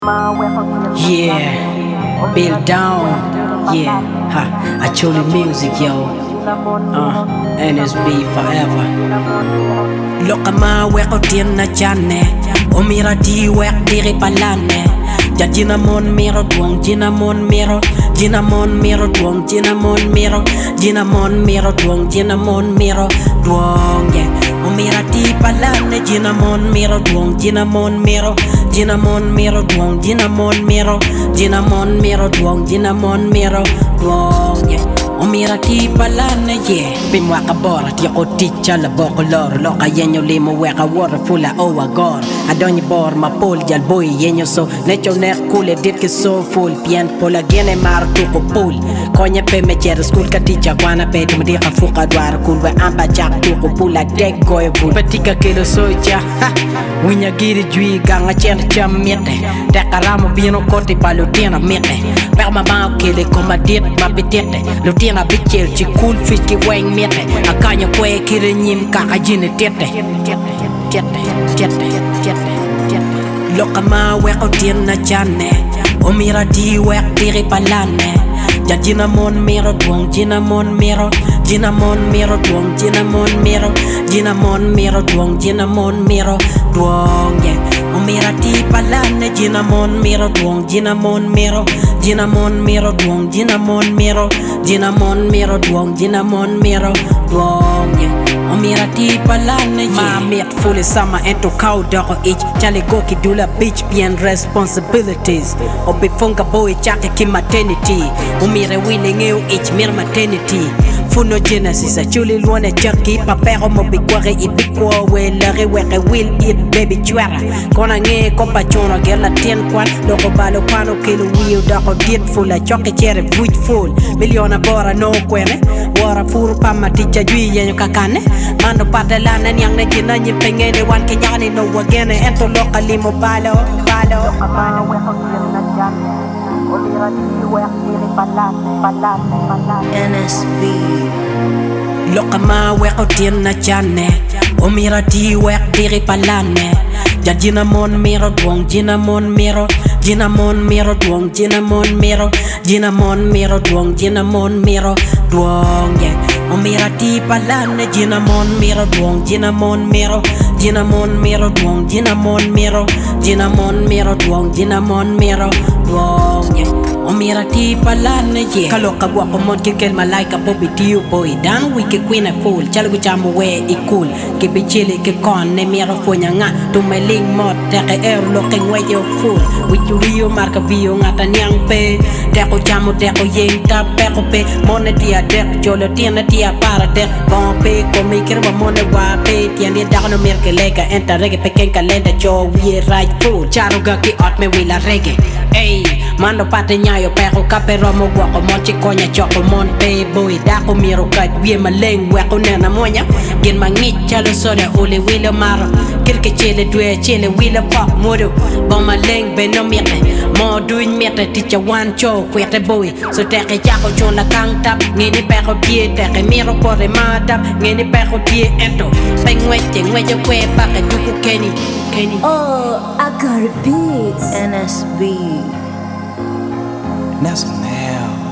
Yeah, Bill down. Yeah, ha, I truly music, yo. NSB forever. Look at my work out in the channel. Omira di work diri palane. Jajina mon miro duong, jina mon miro, jina mon miro duong, jina mon miro, jina mon miro duong, jina mon miro duong. Yeah, omira di palane, jina mon miro duong, jina mon miro, jina mon miro duong, jina mon miro, jina mon miro duong, jina mon miro duong. Yeah. Omira ti palane ye Bim waka bora ti ako ticha la boko loro Loka yenyo limo weka water fula owa gor Adonye bor ma pol jal boy yenyo so Necho nek kule dit ke so full Pien pola gene mar tuko pool Konye pe me chere school ka ticha Kwana pe di mdika fuka dwara cool We amba jak tuko pool like dek goye bull Patika kilo soja Winya giri jui ganga chenda cham miete Deka ramo bino kote pa lutina miete Perma mao kele koma dit ma bitete Lutina bichel chi cool fish ki weng miete Akanya kwe kire nyim kaka jine tete Loka ma weko tina chane Omira di wek diri palane Jina mon miro duong, jina mon miro, jina mon miro duong, jina mon miro, jina mon miro duong, jina mon miro duong. Yeah, omira ti palane, jina mon miro duong, jina mon miro, jina mon miro duong, jina mon miro, jina mon miro duong, jina mon miro duong. Yeah, omira ti palane. Ma met fully summer into cow dog each. Chale go ki dula beach bien responsibilities. Obi funga boy chake ki maternity. Umire willing eu each mir maternity. Funo genesis a chuli luone chucky papero mo bikware ibikwa we lare weke will eat baby chwara. Kona nge kompa chono gela ten kwan. Loko balo kwano kilo wheel dako dit full a choke chere vuj full. Miliona bora no kwene. Wara furu pa maticha jui yenyo kakane. Mano patelana nyang ne kina nyipengene wan kenyani no wagene. Ento lokali mo balo. Amano weko kina jane. NSB Loka ma weko tina chane Omira di wek diri palane Jina mon miro duong, jina mon miro, jina mon miro duong, jina mon miro, jina mon miro duong, jina mon miro duong. Yeah, omira di palane, jina mon miro duong, jina mon miro, jina mon miro duong, jina mon miro, jina mon miro duong, jina mon miro duong. Yeah. Omira ti palane ye Kaloka guapo mon kikel malaika bobi tiu boy Dan wiki queen a fool Chalagu chambo we i cool Kibi chili ke kon ne mira fonya nga Tumeling mot teke looking way yo fool Wichu rio marka vio ngata nyang pe Teko chamo teko yeng tap peko pe Mone tia dek jolo tiana tia para dek Bon pe komi kirwa mone wa pe Tiandi dakno mirke lega enta rege peken kalenda cho we right fool Charuga ki ot me wila rege Ey, mando pate nyayo pero kapero mo guako monchi konya choko mon pe boy dako miro kat wie maleng weko nena monya Gin mangit chalo soda ule wilo maro Kirke chele dwe chele wilo pop modo Bon maleng beno miete Mo duin miete ticha wan cho kwete boy So teke chako chona kang tap Ngini pero tie teke miro kore matap Ngini pero tie ento Pengweche ngweche kwe pake duku Kenny Oh, I got a beat NSB Nelson Mel.